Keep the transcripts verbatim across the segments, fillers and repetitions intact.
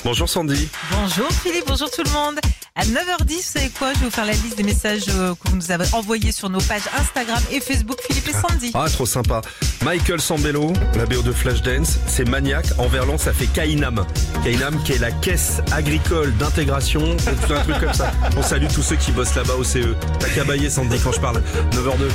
Bonjour Sandy. Bonjour Philippe, bonjour tout le monde. À neuf heures dix, vous savez quoi? Je vais vous faire la liste des messages euh, que vous nous avez envoyés sur nos pages Instagram et Facebook, Philippe et Sandy. Ah, trop sympa. Michael Sambello, la B O de Flashdance, c'est Maniac. En verlan, ça fait Kainam. Kainam qui est la caisse agricole d'intégration, tout un truc comme ça. On salue tous ceux qui bossent là-bas au C E. T'as qu'à bailler Sandy quand je parle. neuf heures deux.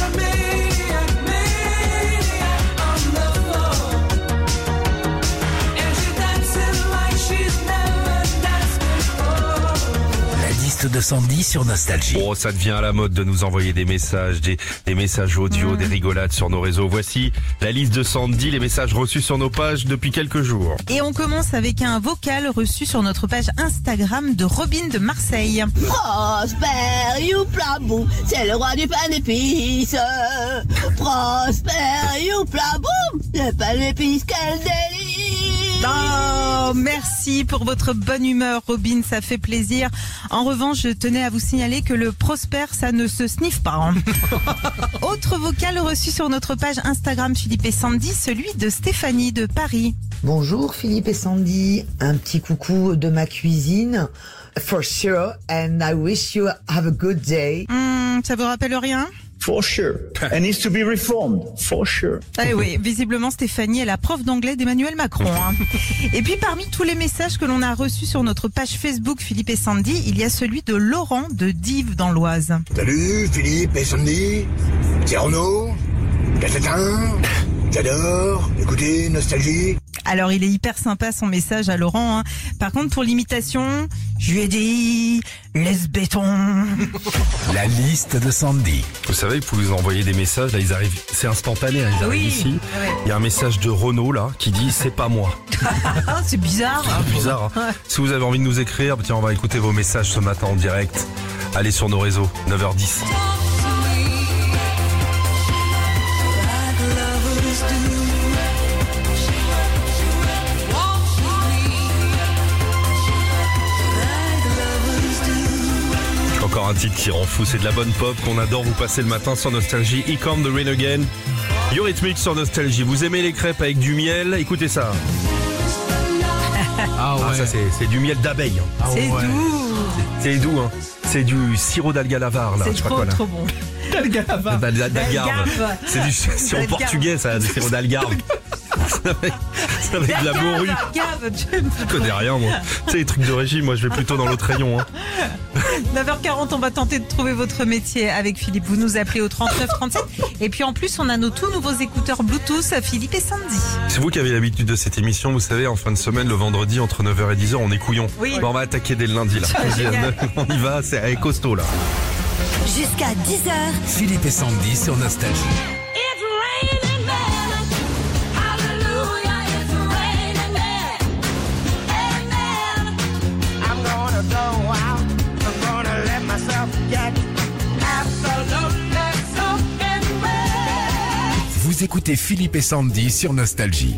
De Sandy sur Nostalgie. Oh, ça devient à la mode de nous envoyer des messages, des, des messages audio, mmh. des rigolades sur nos réseaux. Voici la liste de Sandy, les messages reçus sur nos pages depuis quelques jours. Et on commence avec un vocal reçu sur notre page Instagram de Robin de Marseille. Prosper Youplabou, c'est le roi du pain d'épices. Prosper Youplabou, le pain d'épices, quel délice. Oh, merci pour votre bonne humeur, Robin, ça fait plaisir. En revanche, je tenais à vous signaler que le Prosper, ça ne se sniffe pas. Hein. Autre vocal reçu sur notre page Instagram Philippe et Sandy, celui de Stéphanie de Paris. Bonjour Philippe et Sandy, un petit coucou de ma cuisine. For sure, and I wish you have a good day. Mmh, ça vous rappelle rien ? For sure. And needs to be reformed. For sure. Ah oui, visiblement Stéphanie est la prof d'anglais d'Emmanuel Macron. Hein. Et puis parmi tous les messages que l'on a reçus sur notre page Facebook Philippe et Sandy, il y a celui de Laurent de Dives dans l'Oise. Salut Philippe et Sandy, c'est Renaud, Cachetin, j'adore, écoutez, Nostalgie. Alors il est hyper sympa son message à Laurent. Hein. Par contre pour l'imitation, je lui ai dit laisse béton. La liste de Sandy. Vous savez que vous nous envoyez des messages, là ils arrivent, c'est instantané, hein, ils arrivent oui, ici. ouais. Il y a un message de Renaud là qui dit c'est pas moi. C'est bizarre. C'est bizarre. Hein. Si vous avez envie de nous écrire, tiens on va écouter vos messages ce matin en direct. Allez sur nos réseaux, neuf heures dix. Encore un titre qui rend fou, c'est de la bonne pop qu'on adore vous passer le matin sur Nostalgie. Here Come the Rain Again. Eurythmics sur Nostalgie. Vous aimez les crêpes avec du miel? Écoutez ça. Ah ouais. Ah, ça c'est, c'est du miel d'abeille. Ah c'est ouais. doux. C'est, c'est doux hein. C'est du sirop d'algalavar là. C'est je sais trop, pas quoi, là. trop bon. D'algalavar. D'algarve. C'est du sirop portugais ça, du sirop d'algarve. avec, avec de la morue. Je connais rien moi. Tu sais les trucs de régime, moi je vais plutôt dans l'autre rayon. Hein. neuf heures quarante, on va tenter de trouver votre métier avec Philippe. Vous nous appelez au trente-neuf trente-sept. Et puis en plus, on a nos tout nouveaux écouteurs Bluetooth, Philippe et Sandy. C'est vous qui avez l'habitude de cette émission. Vous savez, en fin de semaine, le vendredi, entre neuf heures et dix heures, on est couillon. Oui. Bon, on va attaquer dès le lundi là. On y va, c'est costaud là. Jusqu'à dix heures. Philippe et Sandy sur Nostalgie. Vous écoutez Philippe et Sandy sur Nostalgie.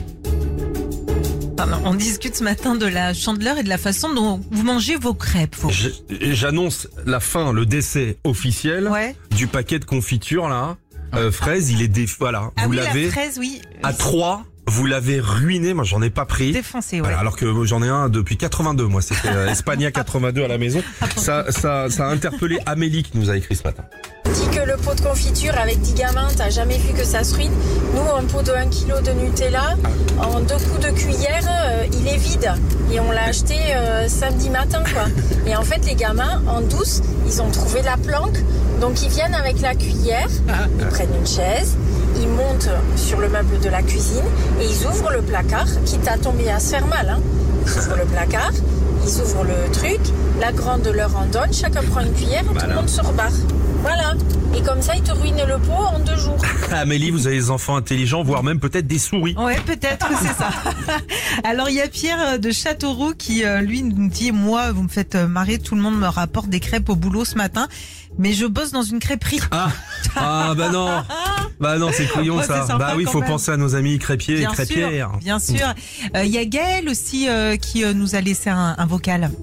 On discute ce matin de la Chandeleur et de la façon dont vous mangez vos crêpes. Vous. J'annonce la fin, le décès officiel ouais. du paquet de confiture là. Euh, fraise, il est dé... voilà. Ah vous oui, l'avez la fraise, oui. à trois. Vous l'avez ruiné, moi j'en ai pas pris. Défoncé, ouais. Voilà, alors que j'en ai un depuis quatre-vingt-deux, moi c'était euh, Espagna quatre-vingt-deux à la maison. Ça, ça, ça a interpellé Amélie qui nous a écrit ce matin. Dit que le pot de confiture avec dix gamins, t'as jamais vu que ça se ruine. Nous, un pot de un kilo de Nutella, en deux coups de cuillère, euh, il est vide. Et on l'a acheté euh, samedi matin, quoi. Et en fait, les gamins, en douce, ils ont trouvé la planque. Donc, ils viennent avec la cuillère, ils prennent une chaise, ils montent sur le meuble de la cuisine et ils ouvrent le placard, quitte à tomber à se faire mal. Hein. Ils ouvrent le placard, ils ouvrent le truc, la grande leur en donne, chacun prend une cuillère et tout le monde se rebarre. Voilà. Et comme ça, ils te ruinent le pot en deux jours. Amélie, vous avez des enfants intelligents, voire même peut-être des souris. Ouais, peut-être que c'est ça. Alors, il y a Pierre de Châteauroux qui, lui, nous dit, moi, vous me faites marrer, tout le monde me rapporte des crêpes au boulot ce matin, mais je bosse dans une crêperie. Ah, ah bah non. Bah non, c'est couillon ouais, ça. C'est bah oui, il faut même. penser à nos amis crêpiers bien et crêpières. Sûr, bien sûr. Il euh, y a Gaël aussi euh, qui euh, nous a laissé un, un vocal.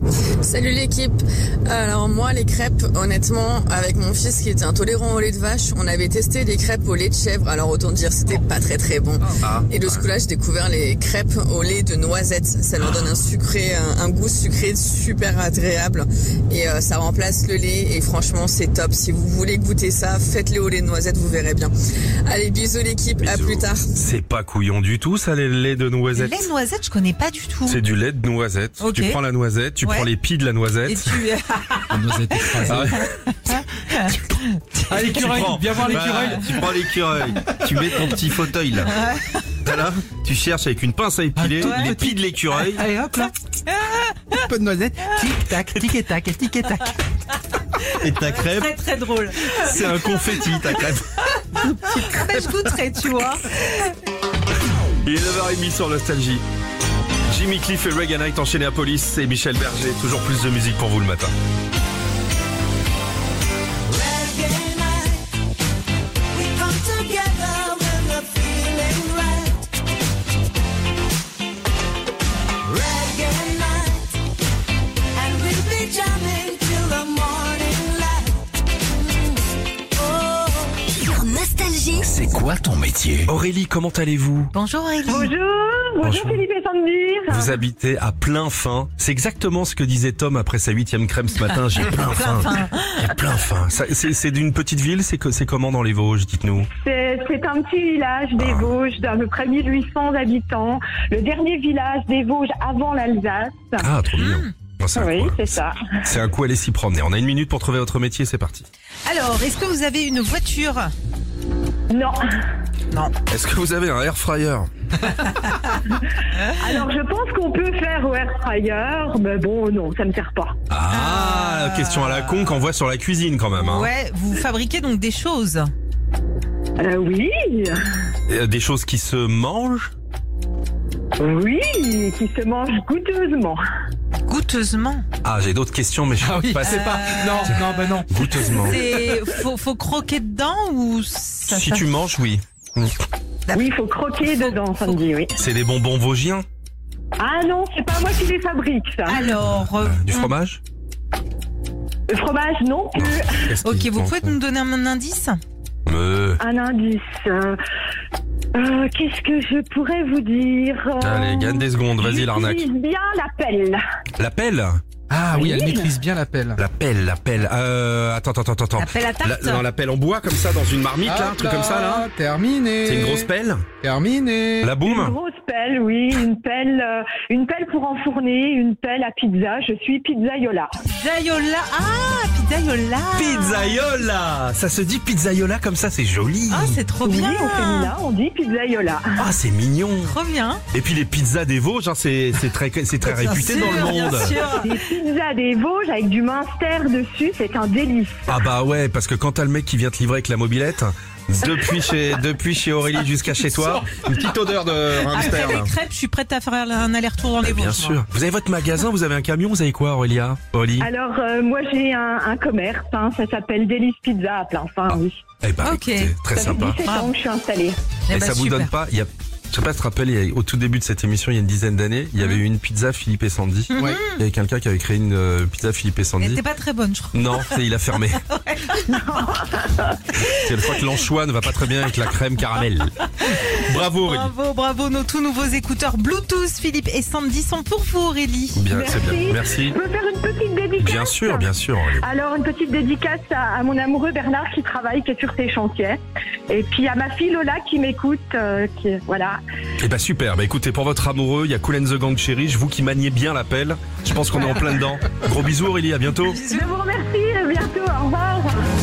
Salut l'équipe. Alors moi les crêpes, honnêtement, avec mon fils qui était intolérant au lait de vache, on avait testé des crêpes au lait de chèvre. Alors autant dire c'était pas très très bon. Ah. Et de ce coup-là, j'ai découvert les crêpes au lait de noisette. Ça leur donne un sucré, un, un goût sucré super agréable. Et euh, ça remplace le lait. Et franchement, c'est top. Si vous voulez goûter ça, faites-les au lait de noisette, vous verrez bien. Allez, bisous l'équipe. À plus tard. C'est pas couillon du tout, ça, les laits de noisette. Le lait de noisette, je connais pas du tout. C'est du lait de noisette. Ok. Tu prends la noisette, tu Ouais. prends les pieds de la noisette. Et tu... La noisette écrasée. Ah ouais. Ah, l'écureuil, Tu prends- viens voir l'écureuil. Bah, tu prends l'écureuil, tu mets ton petit fauteuil là. Voilà, tu cherches avec une pince à épiler Ah, les ouais. pieds de l'écureuil. Allez hop là. Un peu de noisette. Tic tac, tic et tac, tic et tac. Et ta crêpe, Très très drôle. c'est un confetti ta crêpe. Mais je goûterai, tu vois. Il est neuf heures trente sur Nostalgie. Jimmy Cliff et Reggae Night enchaînés à Police et Michel Berger. Toujours plus de musique pour vous le matin. Sur Nostalgie. C'est quoi ton métier? Aurélie, comment allez-vous? Bonjour Aurélie. Bonjour, bonjour, Bonjour. Philippe et Sandy. Vous habitez à plein fin. C'est exactement ce que disait Tom après sa huitième crème ce matin. J'ai plein faim. J'ai plein faim. Ça, C'est c'est d'une petite ville. C'est que- c'est comment dans les Vosges? Dites-nous. C'est c'est un petit village des Vosges d'à peu près mille huit cents habitants. Le dernier village des Vosges avant l'Alsace. Ah, trop mignon. Bon, c'est un Oui, coup, c'est ça. C'est un coup aller s'y promener. On a une minute pour trouver votre métier. C'est parti. Alors, est-ce que vous avez une voiture? Non. Non. Est-ce que vous avez un air fryer? Alors je pense qu'on peut faire au air fryer, mais bon, non, ça ne sert pas. Ah, question à la con qu'on voit sur la cuisine quand même. Hein. Ouais, vous fabriquez donc des choses. Euh, oui, Euh, Des choses qui se mangent? oui, qui se mange goûteusement. Goûteusement. Ah, j'ai d'autres questions, mais je Ah oui, pas c'est pas. Non, non, bah non. goûteusement. C'est faut, faut croquer dedans ou ça, Si ça- tu manges, oui. Oui, il faut croquer dedans, Sandy, oui. C'est des bonbons vosgiens? Ah non, c'est pas moi qui les fabrique, ça. Alors, euh, Du on- fromage? Le fromage, non plus. Qu'est-ce Ok, qui vous t'en pouvez faut nous donner un indice? Me. Un indice. euh, euh, Qu'est-ce que je pourrais vous dire euh, Allez, gagne des secondes, vas-y l'arnaque. J'utilise bien la pelle. La pelle? Ah oui, Oui. elle maîtrise bien la pelle. La pelle, la pelle. Euh, attends, attends, attends, attends. La pelle à tarte. La, non, la pelle en bois comme ça dans une marmite là, un truc comme ça là. Terminé. C'est une grosse pelle? Terminé. La Une boum? grosse pelle, oui, une pelle, euh, une pelle pour enfourner, une pelle à pizza. Je suis pizzaiola. Pizzaiola. Ah, pizzaiola. Pizzaiola! Ça se dit pizzaiola comme ça, c'est joli. Ah, c'est trop Oui, bien. au féminin, on dit pizzaiola. Ah, c'est mignon. Trop bien. Et puis les pizzas des Vosges, hein, c'est c'est très c'est très Bien réputé sûr, dans le bien monde. sûr. Des pizzas des Vosges avec du Munster dessus, c'est un délice. Ah bah ouais, parce que quand t'as le mec qui vient te livrer avec la mobilette, depuis chez depuis chez Aurélie jusqu'à chez toi, une petite odeur de hamster. Après là. les crêpes, je suis prête à faire un aller-retour dans les Vosges. Bien moi. sûr. Vous avez votre magasin, vous avez un camion, vous avez quoi, Aurélia? Aurélie? Alors, euh, moi, j'ai un, un commerce, hein, ça s'appelle Délice Pizza à plein fin, oui. Eh ben, Ok. écoutez, très Ça fait sympa. dix-sept ans que je suis installée. Eh Et ben, ça vous super. donne pas, il y a, je sais pas si tu te rappelles, il y a- au tout début de cette émission, il y a une dizaine d'années, il y avait eu une pizza Philippe et Sandy. Ouais. Il y avait quelqu'un qui avait créé une euh, pizza Philippe et Elle Sandy. était pas très bonne, je crois. Non, c'est- il a fermé. C'est le fois que l'anchois ne va pas très bien avec la crème caramel. Bravo Aurélie. Bravo, bravo. Nos tout nouveaux écouteurs Bluetooth, Philippe et Sandy sont pour vous, Aurélie. Bien, c'est bien. Merci. Je peux faire une petite dédicace? Bien sûr, bien sûr. Aurélie. Alors, une petite dédicace à, à mon amoureux Bernard qui travaille, qui est sur ses chantiers. Et puis à ma fille Lola qui m'écoute, euh, qui, voilà. Eh ben super, bah écoutez, pour votre amoureux, il y a Cool and the Gang Cherish, vous qui maniez bien la pelle, je pense qu'on est en plein dedans. Gros bisous Aurélie, à bientôt. Je vous remercie, à bientôt, au revoir.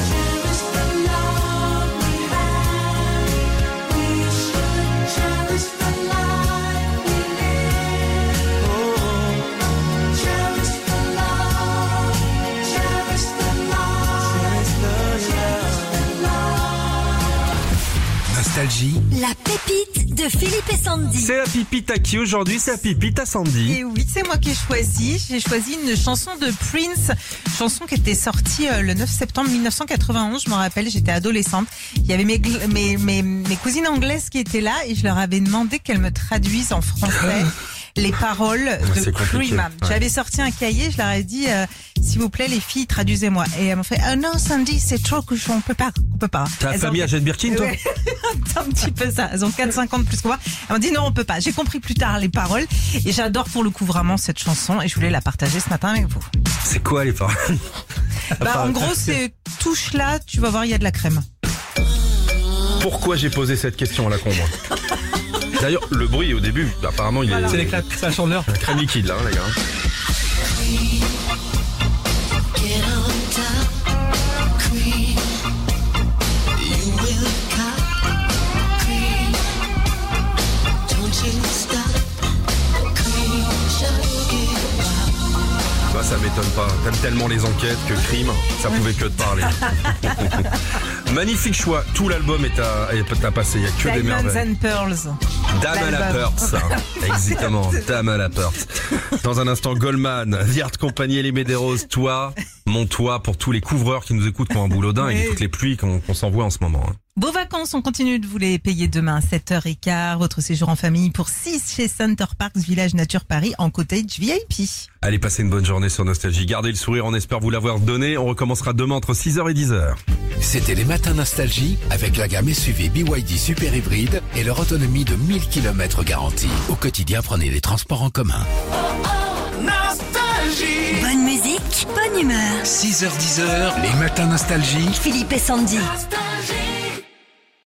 Nostalgie. La pépite de Philippe et Sandy. C'est la pipite à qui aujourd'hui? C'est la pipite à Sandy. Et oui, c'est moi qui ai choisi. J'ai choisi une chanson de Prince, chanson qui était sortie euh, le neuf septembre mille neuf cent quatre-vingt-onze. Je me rappelle, j'étais adolescente. Il y avait mes, gl- mes, mes, mes cousines anglaises qui étaient là et je leur avais demandé qu'elles me traduisent en français les paroles Ouais, de c'est compliqué, Cream. ouais. J'avais sorti un cahier, je leur ai dit, euh, s'il vous plaît, les filles, traduisez-moi. Et elles m'ont fait, ah non, Sandy, c'est trop que je, on peut pas, on peut pas. T'as la Elles famille ont- à Jette Birkin, toi? Ouais. C'est un petit peu ça. Elles ont quatre cinq ans de plus que moi. Elles m'ont dit non, on peut pas. J'ai compris plus tard les paroles. Et j'adore pour le coup vraiment cette chanson. Et je voulais la partager ce matin avec vous. C'est quoi les paroles? Bah, en gros, c'est touche là, tu vas voir, il y a de la crème. Pourquoi j'ai posé cette question à la con, moi? D'ailleurs, le bruit au début, apparemment, il est. C'est l'éclat, c'est la chandeleur. Un crème liquide, là, hein, les gars. Bah, ça m'étonne pas. T'aimes tellement les enquêtes que Crime, ça pouvait que te parler. Magnifique choix. Tout l'album est à, est à passer. Il n'y a que des Diamonds merveilles. and Pearls. Dame à la L'album. Perth. Exactement. Dame à la Perth. Dans un instant, Goldman, The Art Company et les Medeiros. Toi, mon toit pour tous les couvreurs qui nous écoutent qui ont un boulot dingue Oui. et toutes les pluies qu'on qu'on s'envoie en ce moment. hein. Beaux vacances, on continue de vous les payer demain, sept heures quinze. Votre séjour en famille pour six chez Center Parks Village Nature Paris en cottage V I P. Allez, passez une bonne journée sur Nostalgie. Gardez le sourire, on espère vous l'avoir donné. On recommencera demain entre six heures et dix heures. C'était les matins Nostalgie avec la gamme S U V B Y D Super Hybride et leur autonomie de mille kilomètres garantie. Au quotidien, prenez les transports en commun. Bonne musique, bonne humeur. six heures dix heures, les matins Nostalgie. Philippe et Sandy. Nostalgie.